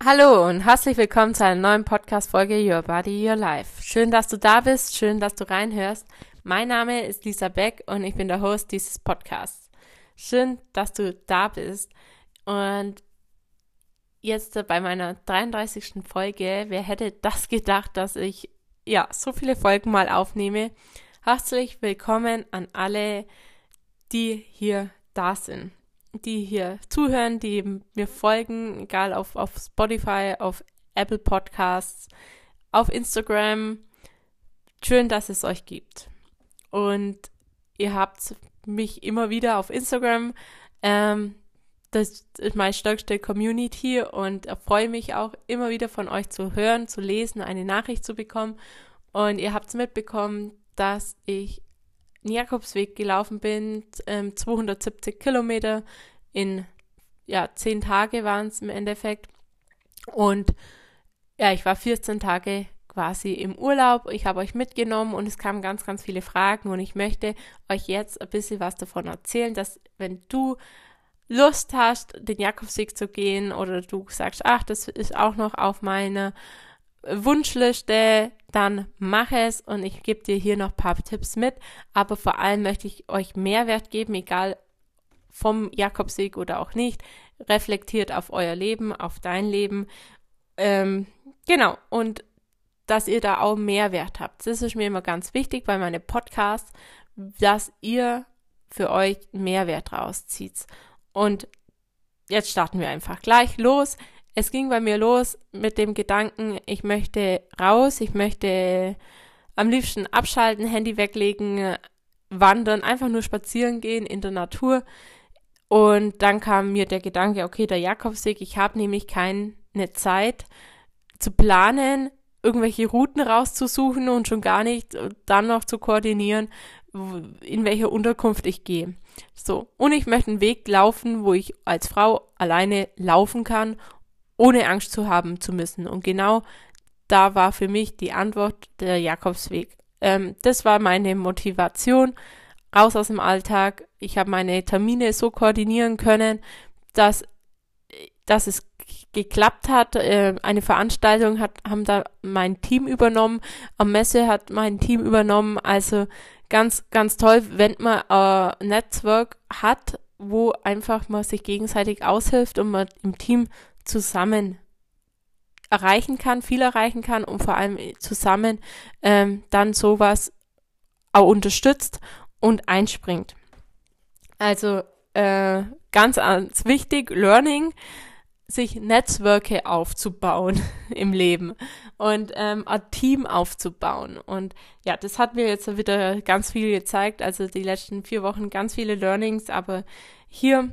Hallo und herzlich willkommen zu einer neuen Podcast-Folge Your Body, Your Life. Schön, dass du da bist, schön, dass du reinhörst. Mein Name ist Lisa Beck und ich bin der Host dieses Podcasts. Schön, dass du da bist. Und jetzt bei meiner 33. Folge, wer hätte das gedacht, dass ich so viele Folgen mal aufnehme. Herzlich willkommen an alle, die hier da sind, die hier zuhören, die mir folgen, egal auf Spotify, auf Apple Podcasts, auf Instagram. Schön, dass es euch gibt. Und ihr habt mich immer wieder auf Instagram. Das ist meine stärkste Community und freue mich auch immer wieder von euch zu hören, zu lesen, eine Nachricht zu bekommen. Und ihr habt mitbekommen, dass ich den Jakobsweg gelaufen bin, 270 Kilometer in 10 Tage waren es im Endeffekt. Und ich war 14 Tage quasi im Urlaub. Ich habe euch mitgenommen und es kamen ganz, ganz viele Fragen und ich möchte euch jetzt ein bisschen was davon erzählen, dass wenn du Lust hast, den Jakobsweg zu gehen oder du sagst, ach, das ist auch noch auf meiner Wunschliste, dann mach es und ich gebe dir hier noch ein paar Tipps mit, aber vor allem möchte ich euch Mehrwert geben, egal vom Jakobsweg oder auch nicht, reflektiert auf euer Leben, auf dein Leben, genau, und dass ihr da auch Mehrwert habt. Das ist mir immer ganz wichtig bei meinen Podcasts, dass ihr für euch Mehrwert rauszieht. Und jetzt starten wir einfach gleich los. Es ging bei mir los mit dem Gedanken, ich möchte raus, ich möchte am liebsten abschalten, Handy weglegen, wandern, einfach nur spazieren gehen in der Natur. Und dann kam mir der Gedanke, okay, der Jakobsweg, ich habe nämlich keine Zeit zu planen, irgendwelche Routen rauszusuchen und schon gar nicht dann noch zu koordinieren, in welcher Unterkunft ich gehe. So, und ich möchte einen Weg laufen, wo ich als Frau alleine laufen kann, ohne Angst zu haben zu müssen. Und genau da war für mich die Antwort der Jakobsweg. Das war meine Motivation, raus aus dem Alltag. Ich habe meine Termine so koordinieren können, dass es geklappt hat. Eine Veranstaltung haben da mein Team übernommen. Am Messe hat mein Team übernommen. Also ganz, ganz toll, wenn man ein Netzwerk hat, wo einfach man sich gegenseitig aushilft und man im Team zusammen viel erreichen kann und vor allem zusammen dann sowas auch unterstützt und einspringt. Also ganz wichtig, Learning, sich Netzwerke aufzubauen im Leben und ein Team aufzubauen. Und ja, das hat mir jetzt wieder ganz viel gezeigt, also die letzten 4 Wochen ganz viele Learnings, aber hier,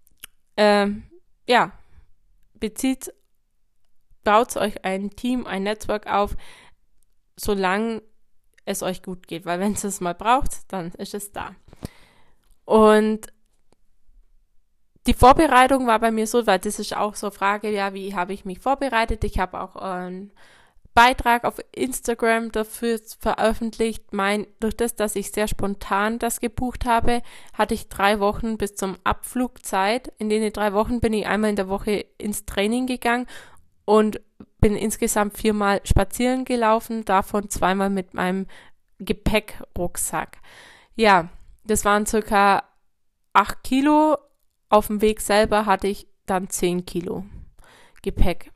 baut euch ein Team, ein Netzwerk auf, solange es euch gut geht, weil wenn es mal braucht, dann ist es da. Und die Vorbereitung war bei mir so, weil das ist auch so eine Frage, wie habe ich mich vorbereitet? Ich habe auch einen Beitrag auf Instagram dafür veröffentlicht. Durch das, dass ich sehr spontan das gebucht habe, hatte ich 3 Wochen bis zum Abflug Zeit. In den 3 Wochen bin ich einmal in der Woche ins Training gegangen und bin insgesamt 4-mal spazieren gelaufen, davon 2-mal mit meinem Gepäckrucksack. Ja, das waren circa 8 Kilo. Auf dem Weg selber hatte ich dann 10 Kilo Gepäck.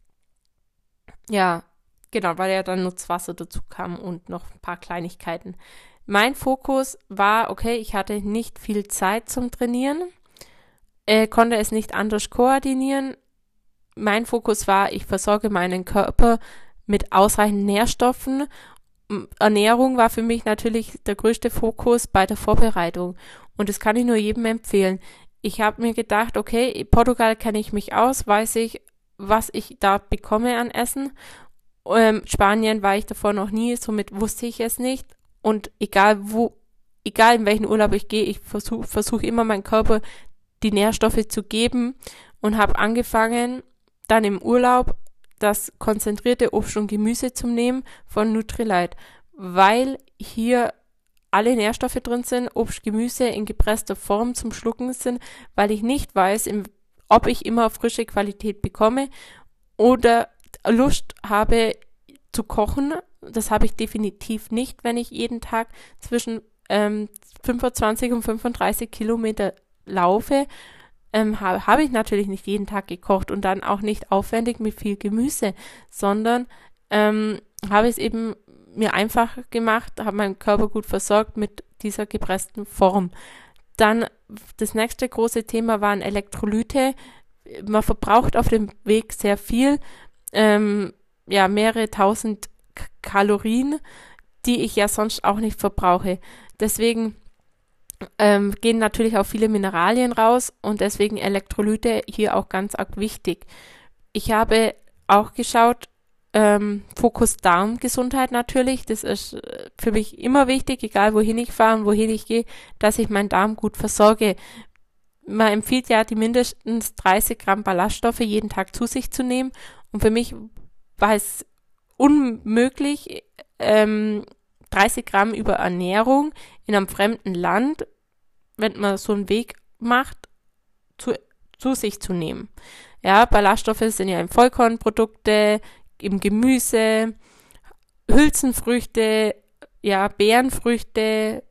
Ja, genau, weil ja dann nur das Wasser dazu kam und noch ein paar Kleinigkeiten. Mein Fokus war, okay, ich hatte nicht viel Zeit zum Trainieren, konnte es nicht anders koordinieren. Mein Fokus war, ich versorge meinen Körper mit ausreichend Nährstoffen. Ernährung war für mich natürlich der größte Fokus bei der Vorbereitung. Und das kann ich nur jedem empfehlen. Ich habe mir gedacht, okay, Portugal kenne ich mich aus, weiß ich, was ich da bekomme an Essen. Spanien war ich davor noch nie, somit wusste ich es nicht. Und egal in welchen Urlaub ich gehe, ich versuche immer meinem Körper die Nährstoffe zu geben und habe angefangen, dann im Urlaub das konzentrierte Obst und Gemüse zu nehmen von Nutrilite, weil hier alle Nährstoffe drin sind, Obst, Gemüse in gepresster Form zum Schlucken sind, weil ich nicht weiß, ob ich immer frische Qualität bekomme oder Lust habe zu kochen. Das habe ich definitiv nicht, wenn ich jeden Tag zwischen 25 und 35 Kilometer laufe. Habe ich natürlich nicht jeden Tag gekocht und dann auch nicht aufwendig mit viel Gemüse, sondern habe es eben mir einfach gemacht, habe meinen Körper gut versorgt mit dieser gepressten Form. Dann das nächste große Thema waren Elektrolyte. Man verbraucht auf dem Weg sehr viel, mehrere tausend Kalorien, die ich ja sonst auch nicht verbrauche. Deswegen gehen natürlich auch viele Mineralien raus und deswegen Elektrolyte hier auch ganz arg wichtig. Ich habe auch geschaut, Fokus Darmgesundheit natürlich, das ist für mich immer wichtig, egal wohin ich fahre und wohin ich gehe, dass ich meinen Darm gut versorge. Man empfiehlt ja, die mindestens 30 Gramm Ballaststoffe jeden Tag zu sich zu nehmen und für mich war es unmöglich, 30 Gramm über Ernährung in einem fremden Land, wenn man so einen Weg macht, zu sich zu nehmen. Ja, Ballaststoffe sind ja in Vollkornprodukte, im Gemüse, Hülsenfrüchte, ja, Beerenfrüchte,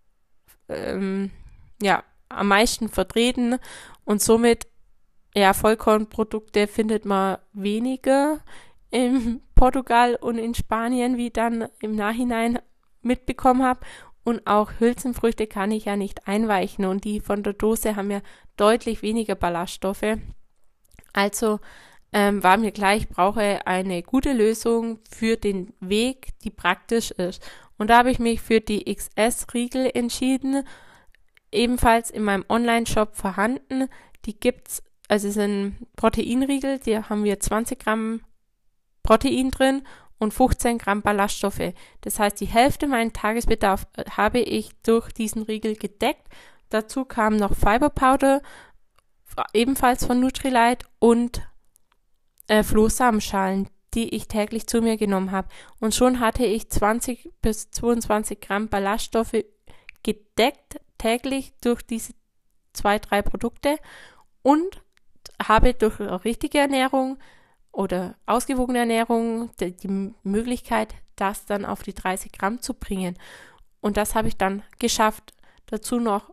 am meisten vertreten und somit, ja, Vollkornprodukte findet man weniger in Portugal und in Spanien, wie ich dann im Nachhinein mitbekommen habe. Und auch Hülsenfrüchte kann ich ja nicht einweichen und die von der Dose haben ja deutlich weniger Ballaststoffe. Also war mir klar, ich brauche eine gute Lösung für den Weg, die praktisch ist. Und da habe ich mich für die XS-Riegel entschieden, ebenfalls in meinem Online-Shop vorhanden. Die gibt's, also es sind Proteinriegel, die haben wir 20 Gramm Protein drin und 15 Gramm Ballaststoffe. Das heißt, die Hälfte meinen Tagesbedarf habe ich durch diesen Riegel gedeckt. Dazu kam noch Fiber Powder, ebenfalls von Nutrilite und Flohsamenschalen, die ich täglich zu mir genommen habe. Und schon hatte ich 20 bis 22 Gramm Ballaststoffe gedeckt täglich durch diese 2-3 Produkte und habe durch richtige Ernährung oder ausgewogene Ernährung die Möglichkeit, das dann auf die 30 Gramm zu bringen. Und das habe ich dann geschafft. Dazu noch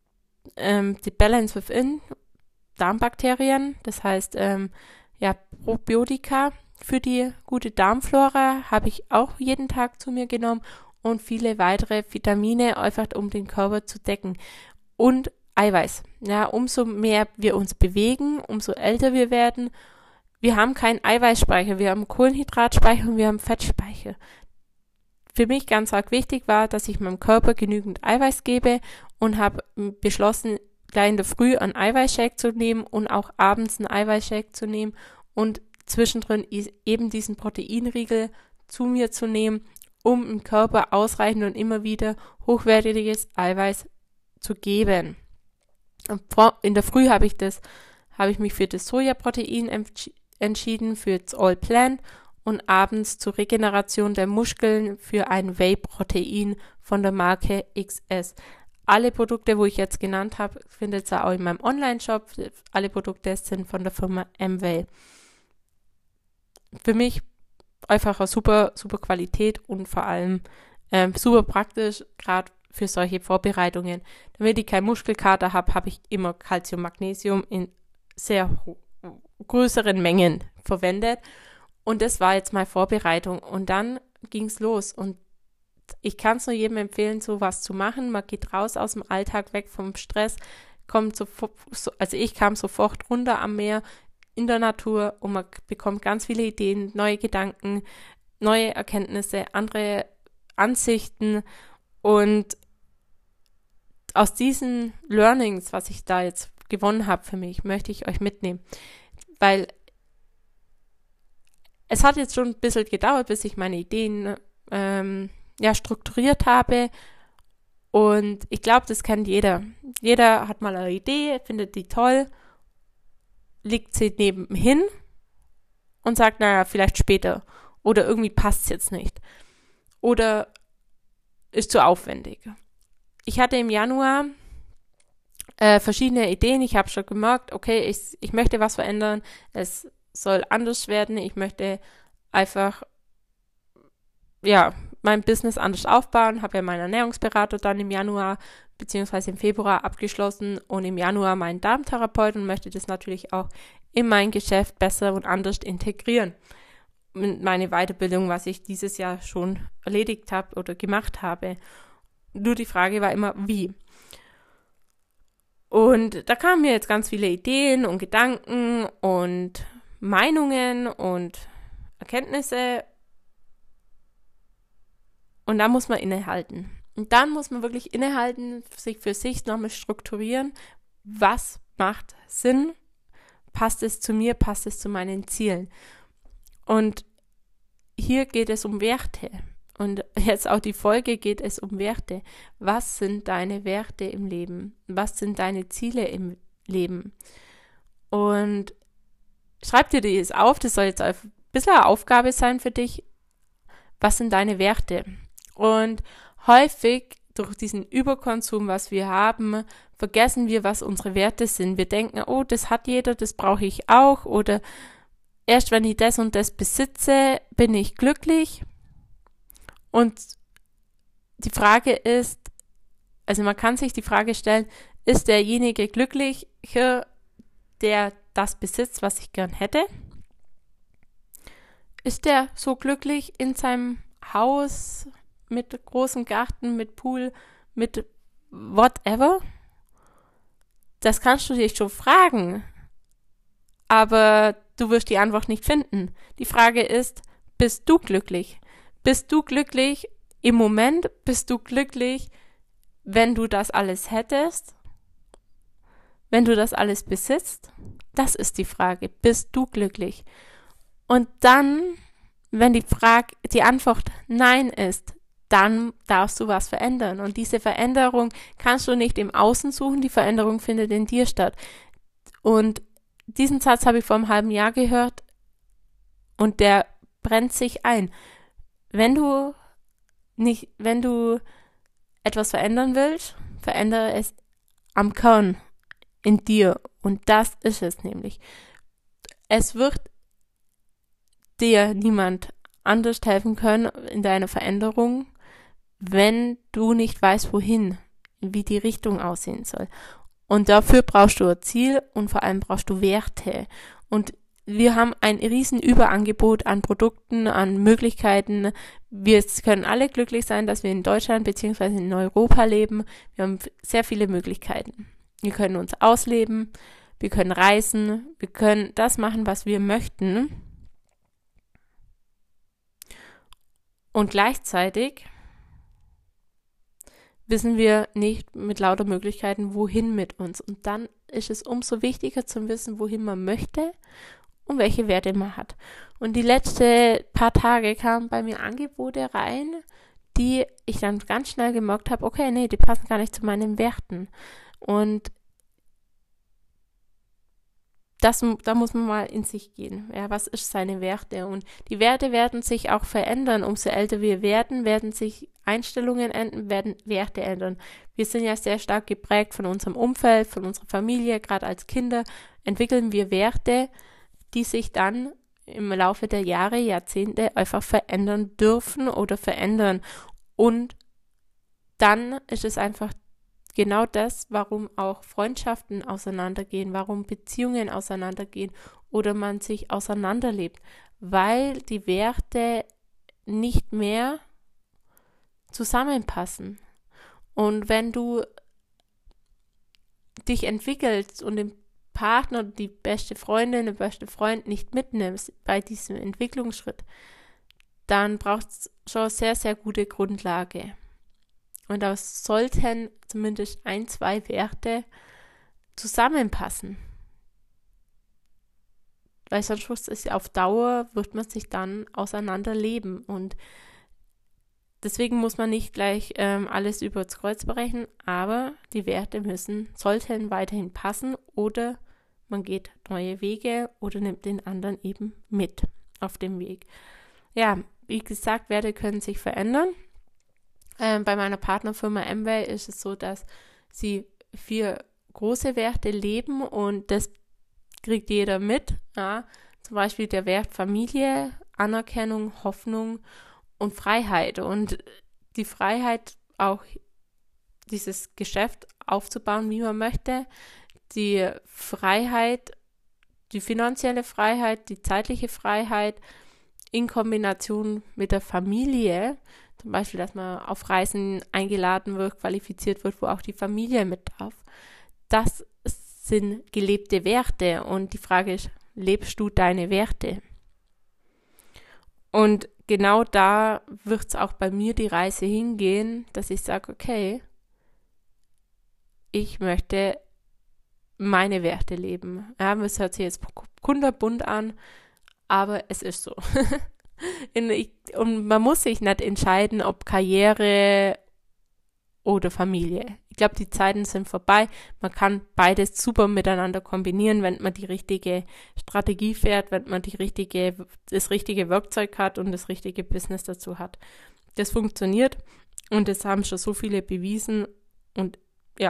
die Balance Within, Darmbakterien, das heißt Probiotika für die gute Darmflora habe ich auch jeden Tag zu mir genommen und viele weitere Vitamine, einfach um den Körper zu decken. Und Eiweiß. Ja, umso mehr wir uns bewegen, umso älter wir werden. Wir haben keinen Eiweißspeicher, wir haben Kohlenhydratspeicher und wir haben Fettspeicher. Für mich ganz arg wichtig war, dass ich meinem Körper genügend Eiweiß gebe und habe beschlossen, gleich in der Früh einen Eiweißshake zu nehmen und auch abends einen Eiweißshake zu nehmen und zwischendrin eben diesen Proteinriegel zu mir zu nehmen, um dem Körper ausreichend und immer wieder hochwertiges Eiweiß zu geben. In der Früh habe ich mich für das Sojaprotein entschieden, für das All Plant und abends zur Regeneration der Muskeln für ein Whey-Protein von der Marke XS. Alle Produkte, wo ich jetzt genannt habe, findet ihr auch in meinem Online-Shop. Alle Produkte sind von der Firma Amway. Für mich einfach eine super, super Qualität und vor allem super praktisch, gerade für solche Vorbereitungen. Damit ich keinen Muskelkater habe, habe ich immer Calcium, Magnesium in sehr größeren Mengen verwendet. Und das war jetzt meine Vorbereitung. Und dann ging es los. Und ich kann es nur jedem empfehlen, sowas zu machen. Man geht raus aus dem Alltag, weg vom Stress, ich kam sofort runter am Meer, in der Natur und man bekommt ganz viele Ideen, neue Gedanken, neue Erkenntnisse, andere Ansichten und aus diesen Learnings, was ich da jetzt gewonnen habe für mich, möchte ich euch mitnehmen, weil es hat jetzt schon ein bisschen gedauert, bis ich meine Ideen strukturiert habe und ich glaube, das kennt jeder. Jeder hat mal eine Idee, findet die toll, legt sie nebenhin und sagt, naja, vielleicht später oder irgendwie passt es jetzt nicht oder ist zu aufwendig. Ich hatte im Januar verschiedene Ideen. Ich habe schon gemerkt, okay, ich möchte was verändern. Es soll anders werden. Ich möchte einfach, ja, mein Business anders aufbauen. Habe ja meinen Ernährungsberater dann im Januar bzw. im Februar abgeschlossen und im Januar meinen Darmtherapeut und möchte das natürlich auch in mein Geschäft besser und anders integrieren. Meine Weiterbildung, was ich dieses Jahr schon erledigt habe oder gemacht habe. Nur die Frage war immer, wie. Und da kamen mir jetzt ganz viele Ideen und Gedanken und Meinungen und Erkenntnisse. Und da muss man innehalten. Und dann muss man wirklich innehalten, sich für sich nochmal strukturieren. Was macht Sinn? Passt es zu mir? Passt es zu meinen Zielen? Und hier geht es um Werte. Und jetzt auch die Folge geht es um Werte. Was sind deine Werte im Leben? Was sind deine Ziele im Leben? Und schreib dir das auf. Das soll jetzt ein bisschen eine Aufgabe sein für dich. Was sind deine Werte? Und häufig durch diesen Überkonsum, was wir haben, vergessen wir, was unsere Werte sind. Wir denken, oh, das hat jeder, das brauche ich auch. Oder erst wenn ich das und das besitze, bin ich glücklich. Und die Frage ist, also man kann sich die Frage stellen, ist derjenige glücklicher, der das besitzt, was ich gern hätte? Ist der so glücklich in seinem Haus mit großem Garten, mit Pool, mit whatever? Das kannst du dich schon fragen, aber du wirst die Antwort nicht finden. Die Frage ist, bist du glücklich? Bist du glücklich im Moment? Bist du glücklich, wenn du das alles hättest? Wenn du das alles besitzt? Das ist die Frage. Bist du glücklich? Und dann, wenn die Antwort Nein ist, dann darfst du was verändern. Und diese Veränderung kannst du nicht im Außen suchen, die Veränderung findet in dir statt. Und diesen Satz habe ich vor einem halben Jahr gehört und der brennt sich ein. Wenn du etwas verändern willst, verändere es am Kern in dir. Und das ist es nämlich. Es wird dir niemand anders helfen können in deiner Veränderung, wenn du nicht weißt, wohin, wie die Richtung aussehen soll. Und dafür brauchst du ein Ziel und vor allem brauchst du Werte. Und wir haben ein riesen Überangebot an Produkten, an Möglichkeiten. Wir können alle glücklich sein, dass wir in Deutschland bzw. in Europa leben. Wir haben sehr viele Möglichkeiten. Wir können uns ausleben, wir können reisen, wir können das machen, was wir möchten. Und gleichzeitig wissen wir nicht mit lauter Möglichkeiten, wohin mit uns. Und dann ist es umso wichtiger zu wissen, wohin man möchte und welche Werte man hat. Und die letzten paar Tage kamen bei mir Angebote rein, die ich dann ganz schnell gemerkt habe, okay, nee, die passen gar nicht zu meinen Werten. Und da muss man mal in sich gehen. Ja, was ist seine Werte? Und die Werte werden sich auch verändern. Umso älter wir werden sich Einstellungen ändern, werden Werte ändern. Wir sind ja sehr stark geprägt von unserem Umfeld, von unserer Familie. Gerade als Kinder entwickeln wir Werte, die sich dann im Laufe der Jahre, Jahrzehnte einfach verändern dürfen oder verändern. Und dann ist es einfach genau das, warum auch Freundschaften auseinandergehen, warum Beziehungen auseinandergehen oder man sich auseinanderlebt, weil die Werte nicht mehr zusammenpassen. Und wenn du dich entwickelst und den Partner, die beste Freundin, der beste Freund nicht mitnimmst bei diesem Entwicklungsschritt, dann braucht es schon sehr, sehr gute Grundlage. Und da sollten zumindest 1, 2 Werte zusammenpassen. Weil sonst ist auf Dauer, wird man sich dann auseinanderleben. Und deswegen muss man nicht gleich alles übers Kreuz brechen, aber die Werte sollten weiterhin passen oder man geht neue Wege oder nimmt den anderen eben mit auf dem Weg. Ja, wie gesagt, Werte können sich verändern. Bei meiner Partnerfirma Amway ist es so, dass sie 4 große Werte leben und das kriegt jeder mit. Ja. zum Beispiel der Wert Familie, Anerkennung, Hoffnung und Freiheit. Und die Freiheit, auch dieses Geschäft aufzubauen, wie man möchte, die Freiheit, die finanzielle Freiheit, die zeitliche Freiheit in Kombination mit der Familie, zum Beispiel, dass man auf Reisen eingeladen wird, qualifiziert wird, wo auch die Familie mit darf. Das sind gelebte Werte und die Frage ist, lebst du deine Werte? Und genau da wird es auch bei mir die Reise hingehen, dass ich sage, okay, ich möchte meine Werte leben. Ja, das hört sich jetzt kunterbunt an, aber es ist so. Und man muss sich nicht entscheiden, ob Karriere oder Familie. Ich glaube, die Zeiten sind vorbei. Man kann beides super miteinander kombinieren, wenn man die richtige Strategie fährt, wenn man das richtige Werkzeug hat und das richtige Business dazu hat. Das funktioniert und das haben schon so viele bewiesen und ja.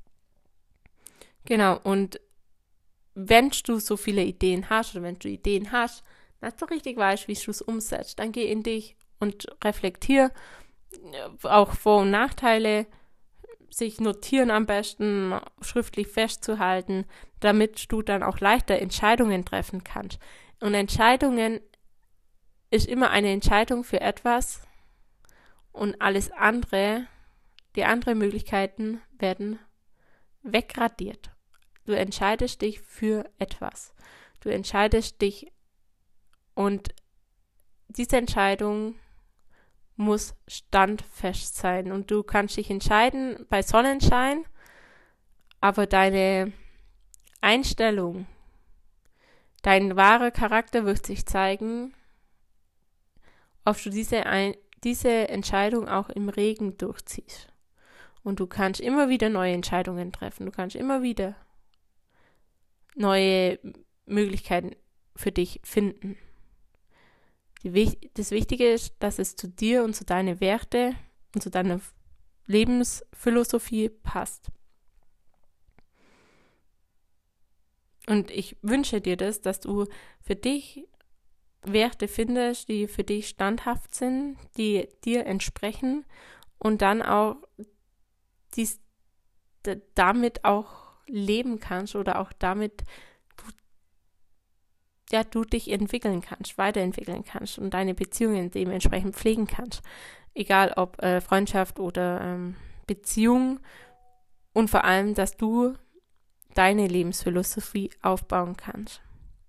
Genau, und wenn du so viele Ideen hast oder wenn du Ideen hast, nicht so richtig weißt, wie du es umsetzt, dann geh in dich und reflektier auch Vor- und Nachteile, sich notieren am besten, schriftlich festzuhalten, damit du dann auch leichter Entscheidungen treffen kannst. Und Entscheidungen ist immer eine Entscheidung für etwas und alles andere, die anderen Möglichkeiten werden wegradiert. Du entscheidest dich für etwas. Du entscheidest dich und diese Entscheidung muss standfest sein. Und du kannst dich entscheiden bei Sonnenschein, aber deine Einstellung, dein wahrer Charakter wird sich zeigen, ob du diese Entscheidung auch im Regen durchziehst. Und du kannst immer wieder neue Entscheidungen treffen. Du kannst immer wieder neue Möglichkeiten für dich finden. Das Wichtige ist, dass es zu dir und zu deinen Werte und zu deiner Lebensphilosophie passt. Und ich wünsche dir das, dass du für dich Werte findest, die für dich standhaft sind, die dir entsprechen und dann auch damit auch leben kannst oder auch damit du dich entwickeln kannst, weiterentwickeln kannst und deine Beziehungen dementsprechend pflegen kannst. Egal ob Freundschaft oder Beziehung und vor allem, dass du deine Lebensphilosophie aufbauen kannst.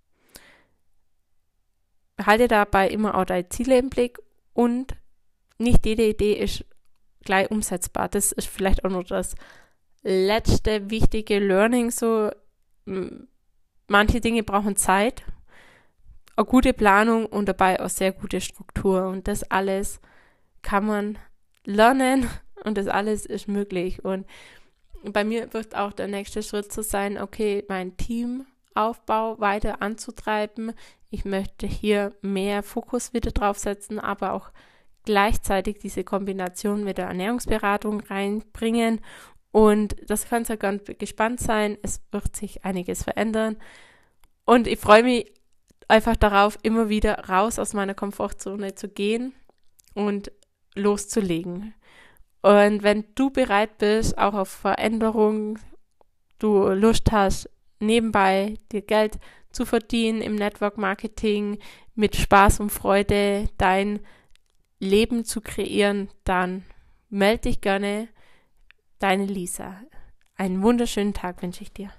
Behalte dabei immer auch deine Ziele im Blick und nicht jede Idee ist gleich umsetzbar. Das ist vielleicht auch noch das letzte wichtige Learning. So, manche Dinge brauchen Zeit, eine gute Planung und dabei auch sehr gute Struktur. Und das alles kann man lernen und das alles ist möglich. Und bei mir wird auch der nächste Schritt so sein, okay, mein Teamaufbau weiter anzutreiben. Ich möchte hier mehr Fokus wieder draufsetzen, aber auch gleichzeitig diese Kombination mit der Ernährungsberatung reinbringen. Und das könnt ihr ganz gespannt sein. Es wird sich einiges verändern. Und ich freue mich einfach darauf, immer wieder raus aus meiner Komfortzone zu gehen und loszulegen. Und wenn du bereit bist, auch auf Veränderung, du Lust hast, nebenbei dir Geld zu verdienen im Network Marketing, mit Spaß und Freude dein Leben zu kreieren, dann melde dich gerne. Deine Lisa. Einen wunderschönen Tag wünsche ich dir.